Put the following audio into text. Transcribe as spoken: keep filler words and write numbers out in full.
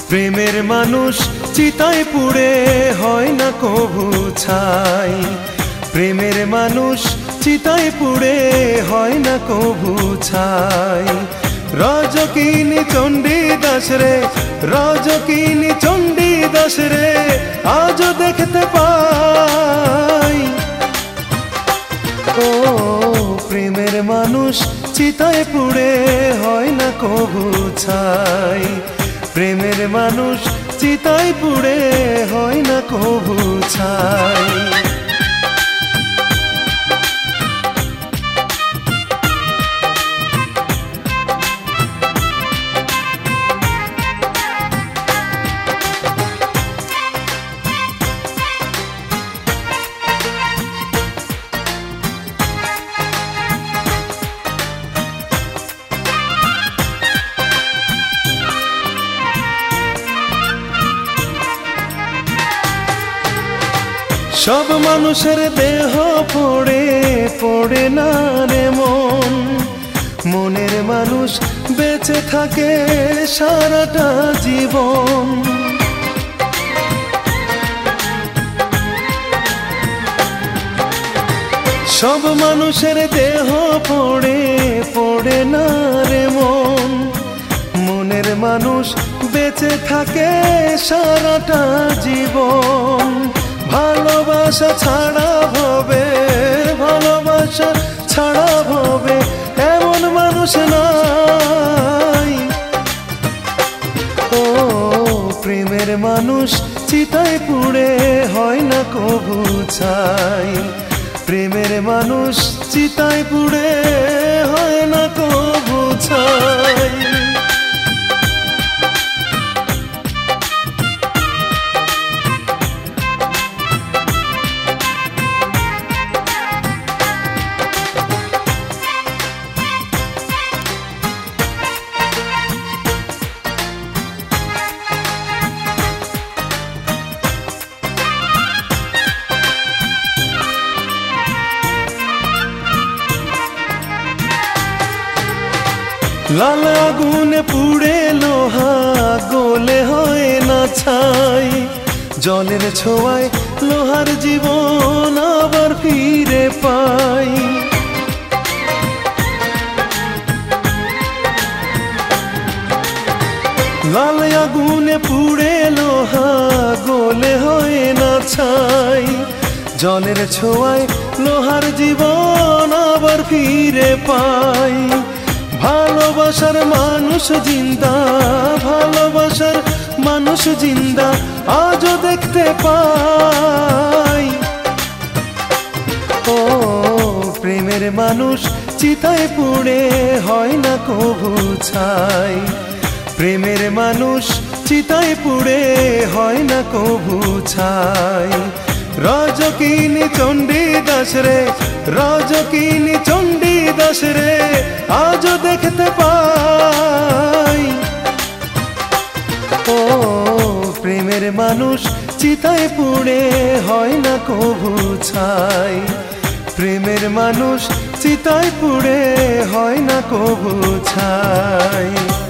প্রেমের মানুষ চিতায় পুড়ে হয় না কভু ছাই। প্রেমের মানুষ চিতায় পুড়ে হয় না কভু ছাই। রজকিনী চণ্ডী দাস রে, রজকিনী চণ্ডী দাস রে, আজও দেখতে পাই। ও প্রেমের মানুষ চিতায় পুড়ে হয় না কভু ছাই। প্রেমের মানুষ চিতায় পুড়ে হয় না কভু ছাই। সব মানুষের দেহ পড়ে পড়ে না রে মন, মনের মানুষ বেঁচে থাকে সারাটা জীবন। সব মানুষের দেহ পড়ে পড়ে না রে মন, মনের মানুষ বেঁচে থাকে সারাটা জীবন। ভালোবাসা ছাড়া ভবে, ভালোবাসা ছাড়া ভবে এমন মানুষ নাই। ও প্রেমের মানুষ চিতায় পুড়ে হয় না কভু ছাই। প্রেমের মানুষ চিতায় পুড়ে হয় না কভু ছাই। লাল আগুনে পুড়ে লোহা গলে হয় না ছাই। জলের ছোঁয়ায় লোহার জীবন আবার ফিরে পাই। লাল আগুনে পুড়ে লোহা গলে হয় না ছাই। জলের ছোঁয়ায় লোহার জীবন আবার ফিরে পাই। ভালোবাসার মানুষ জিন্দা, ভালোবাসার মানুষ জিন্দা আজও দেখতে পাই। ও প্রেমের মানুষ চিতায় পুড়ে হয় না কভু ছাই। প্রেমের মানুষ চিতায় পুড়ে হয় না কভু ছাই। রজকিনী চণ্ডী দাস রে, রজকিনী চণ্ডী দাস রে, আজও দেখতে পাই। ও প্রেমের মানুষ চিতায় পুড়ে হয় না কভু ছাই। প্রেমের মানুষ চিতায় পুড়ে হয় না কভু ছাই।